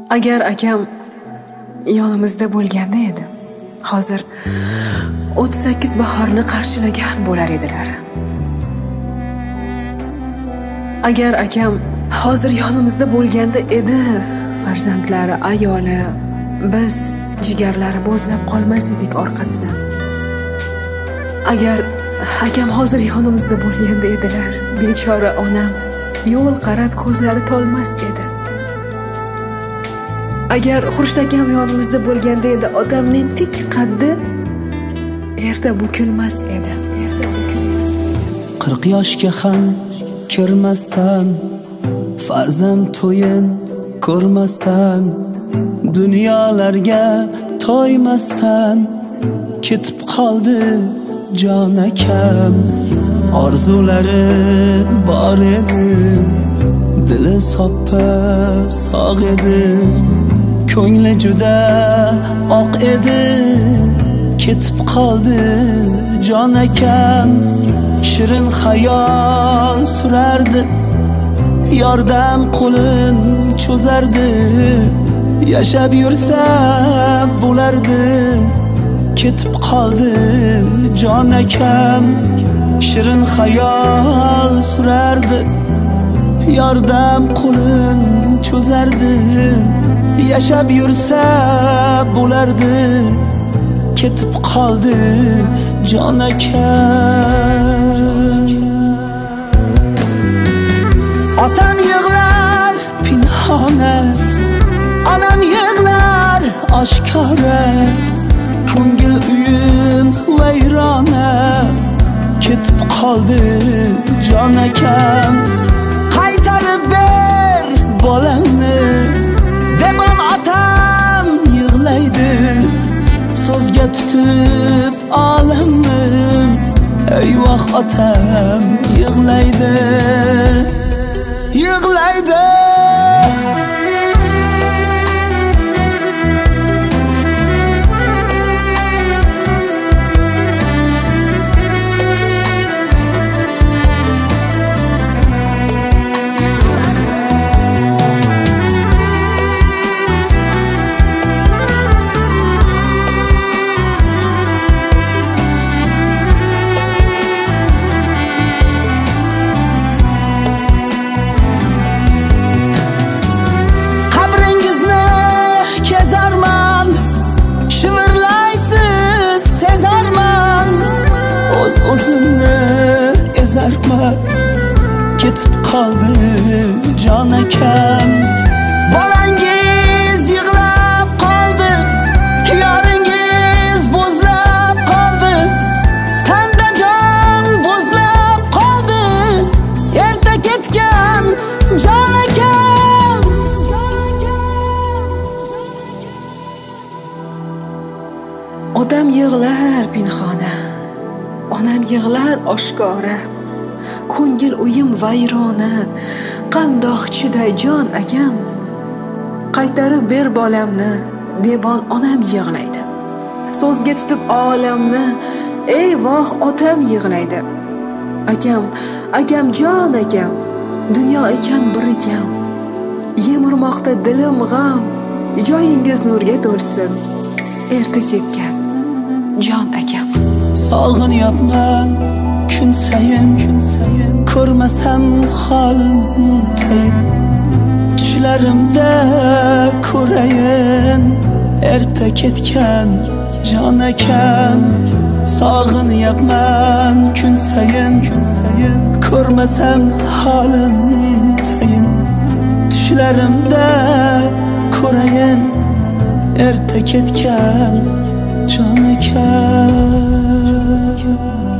Agar akam yonimizda bo'lganda edi, hozir 38 bahorni qarshilagan bo'lar edilar. Agar akam hozir yonimizda bo'lganda edi, farzandlari, ayoli, biz jigarlari bo'zlab qolmas edik orqasidan. Agar akam hozir yonimizda bo'lganda edilar, bechora onam yo'l qarab ko'zlari tolmas edi. Agar Xurshid akam yonimizda bo'lganda edi, odamning tik qaddi erta bukilmas edi. 40 yoshga ham kirmasdan, farzand to'yin ko'rmasdan, dunyolarga to'ymasdan ketib qoldi jon akam. Orzulari bor edi, dili soppa sog' edi, ko'ngli juda oq edi, ketib qoldi jon akam. Shirin xayol surardi, yordam qo'lin cho'zardi, yashab yursa bo'lardi, ketib qoldi jon akam. Shirin xayol surardi, yordam qo'lin cho'zardi, yashab yursa bo'lardi, ketib qoldi jon akam. Otam yig'lar pinhona, onam yig'lar oshkora, ko'ngil uyim vayrona, ketib qoldi jon akam. Qaytarib ber bolamni demon otam yig'laydi, so'zga tutib olamni, eyvoh otam yig'laydi, yig'laydi. O'zimni ezarman, ketib qoldi jon akam. Bolangiz yig'lab qoldi, yoringiz bo'zlab qoldi, tanda jon bo'zlab qoldi, erta ketgan jon akam. Odam yig'lar pinhona, onam yig'lar oshkora, ko'ngil uyim vayrona, qandoq chiday jon akam. Qaytarib ber bolamni demon onam yig'laydi, so'zga tutib olamni, eyvoh otam yig'laydi. Akam jon akam, dunyo ekan bir ekan, yemirmoqda dilim g'am, joyingiz nurga to'lsin, erta ketgan jon akam. Sog'inyapman kun sayin, ko'rmasam holim tayin, tushlarimda ko'rayin, erta ketgan jon akam. Sog'inyapman kun sayin, ko'rmasam holim tayin, tushlarimda ko'rayin, erta ketgan jon akam.